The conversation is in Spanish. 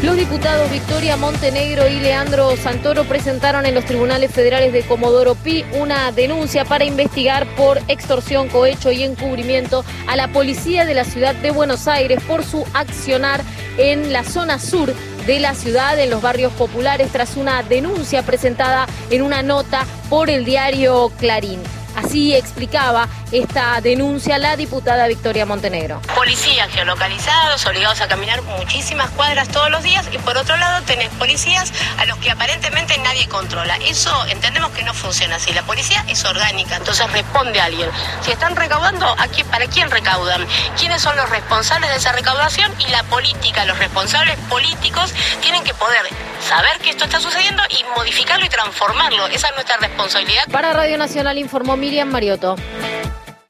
Los diputados Victoria Montenegro y Leandro Santoro presentaron en los tribunales federales de Comodoro Pi una denuncia para investigar por extorsión, cohecho y encubrimiento a la policía de la ciudad de Buenos Aires por su accionar en la zona sur de la ciudad, en los barrios populares, tras una denuncia presentada en una nota por el diario Clarín. Así explicaba esta denuncia la diputada Victoria Montenegro. Policías geolocalizados, obligados a caminar muchísimas cuadras todos los días, y por otro lado tenés policías a los que aparentemente nadie controla. Eso entendemos que no funciona así. La policía es orgánica, entonces responde a alguien. Si están recaudando, ¿para quién recaudan? ¿Quiénes son los responsables de esa recaudación? Y la política, los responsables políticos tienen que poder saber que esto está sucediendo y modificarlo y transformarlo. Esa es nuestra responsabilidad. Para Radio Nacional informó Miriam Mariotto.